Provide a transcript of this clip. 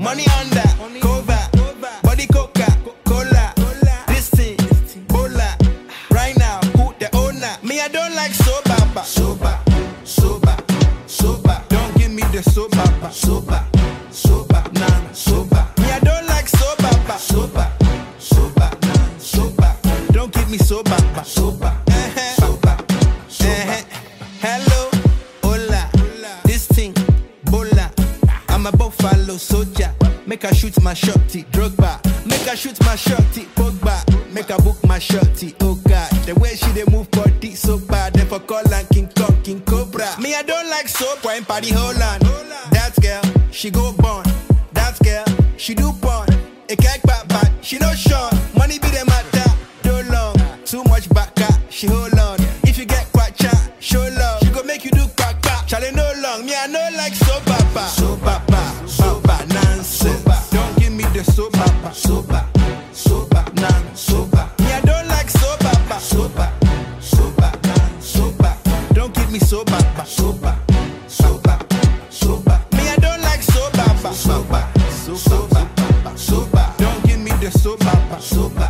money under, cover, body coca, cola, this thing, bola. Right now, who the owner? Me, I don't like soba, soba, soba, soba. Don't give me the soba, soba, soba, nah, soba. Me, I don't like soba, soba, soba, nah, soba. Don't give me soba, soba, soba, soba. Hello, hola, this thing, bola. I'm a buffalo soldier. Make her shoot my shorty, Drogba. Make her shoot my shorty, Pogba. Make her book my shorty, oh God. The way she dey move body so bad. Then for call and King Kong, King Cobra. Me, I don't like soap, wine party Holland. That girl, she go born. That girl, she do porn. A cake back, she no short. Money be the matter, too long. Too much baka, she hold on. If you get kwacha, show love. She go make you do kwaka. Charlie no long, me I no like so papa. So papa, nonsense. Don't give me the so papa. Soba, soba, nan, soba. Me I don't like so papa. Soba, soba, nan, soba. Don't give me so papa. Soba, soba, soba. Me I don't like so papa. Soba, soba, soba. Don't give me the so papa. Soba.